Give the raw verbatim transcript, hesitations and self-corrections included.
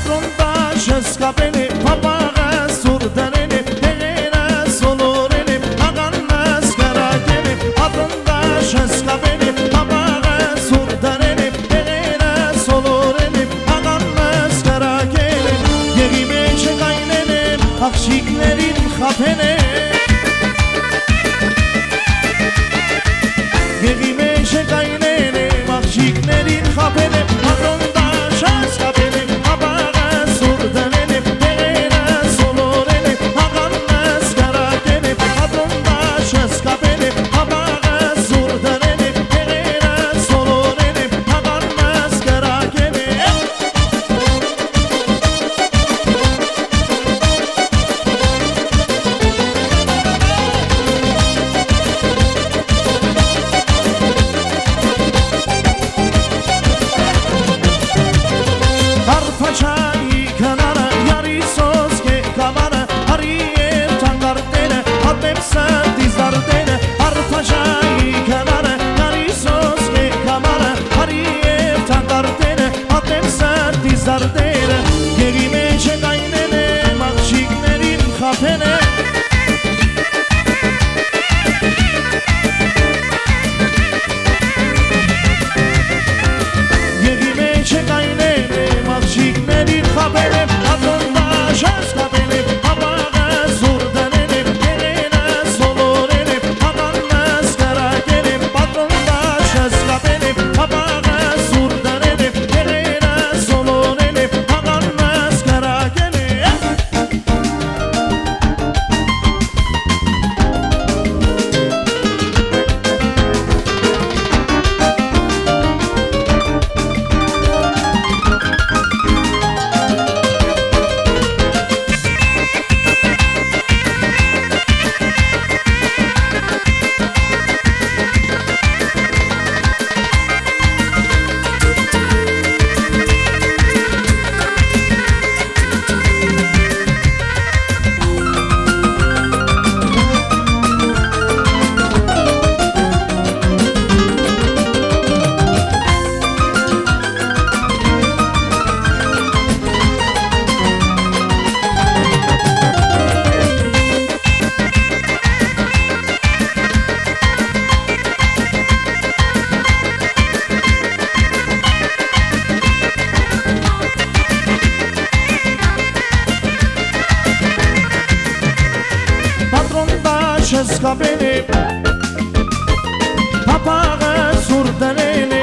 patrondașă scapene, papaga surdanene, tegena solorene, agan mascaragene, patrondașă scapene, papaga surdanene, tegena solorene, agan mascaragene, yerime çekaynene, akşiklerin xapene, yerime çekaynene, akşiklerin xapene, patrondaşă scapene, papaga surdanene, tegena solorene, agan mascaragene, patrondaşă scapene, papaga surdanene, tegena solorene, agan mascaragene. Arpaçayı kanara, yari soske kamara, hariyer tangardene, admepsa dizardene. Arpaçayı kanara, yari soske kamara, hariyer tangardene, admepsa dizardene. Yerime çekaynene, makşiklerin xapene. Yerime çekaynene, makşiklerin xapene, patrondaşa scapene, papaga surdanene, tegena solorene, agan mascaragene, patrondaşa scapene, papaga surdanene, tegena solorene, agan mascaragene. Patrondaşa scapene, papaga surdanene,